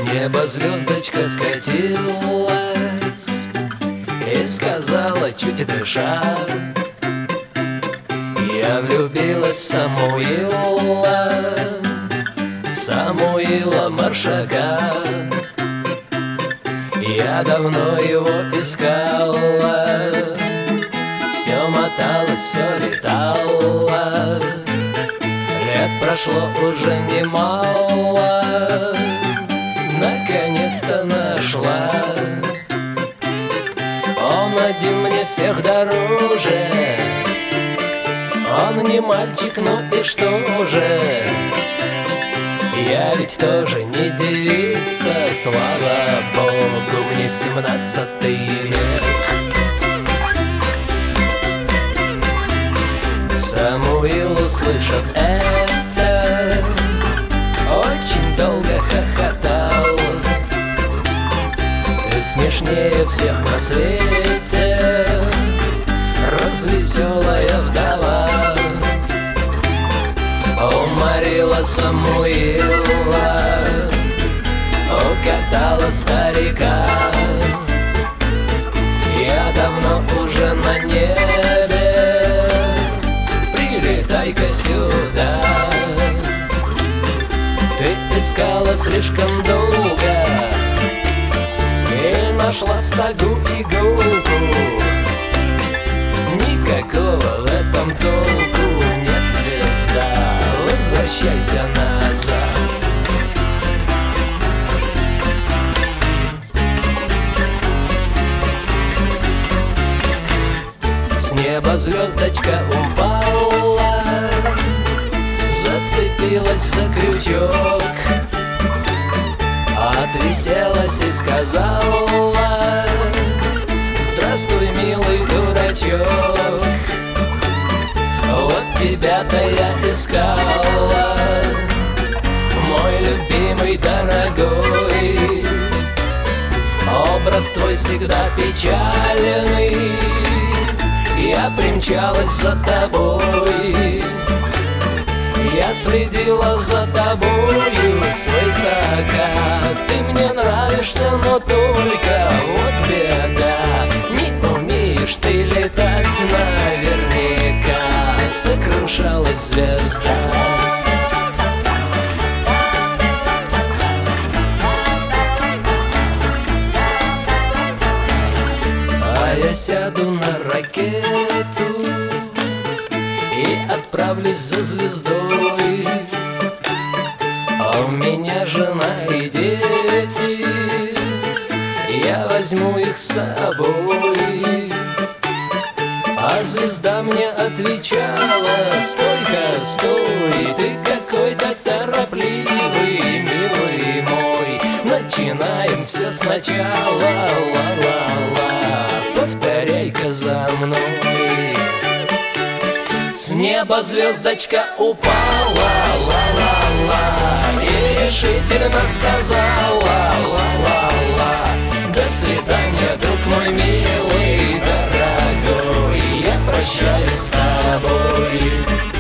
неба звездочка скатилась и сказала, чуть дыша: я влюбилась в Самуила Маршака. Я давно его искала, все моталось, все летало. Лет прошло уже немало, наконец-то нашла. Он один мне всех дороже, он не мальчик, ну и что же? Я ведь тоже не девица, слава богу, мне 17-й век. Самуил, услышав это, очень долго хохотал. Ты смешнее всех на свете, развеселая вдова. Уморила Самуила, укатала старика. Я давно уже на небе, прилетай-ка сюда. Ты искала слишком долго и нашла в стогу иголку. Никакого в этом толку нет, звезда, возвращайся назад. С неба звездочка упала, зацепилась за крючок, отвиселась и сказала: здравствуй, милый дурачок. Вот тебя-то я искала, мой любимый, дорогой. Образ твой всегда печальный, я примчалась за тобой. Я следила за тобою свысока. Ты мне нравишься, но только вот беда, не умеешь ты летать наверняка. Сокрушалась звезда. А я сяду на ракету и отправлюсь за звездой. А у меня жена и дети, я возьму их с собой. А звезда мне отвечала: стой-ка, стой, ты какой-то торопливый, милый мой. Начинаем все сначала, ла-ла-ла, повторяй-ка за мной. С неба звездочка упала, ла-ла-ла, и решительно сказала: ла-ла-ла, до свидания, друг мой милый, дорогой, я прощаюсь с тобой.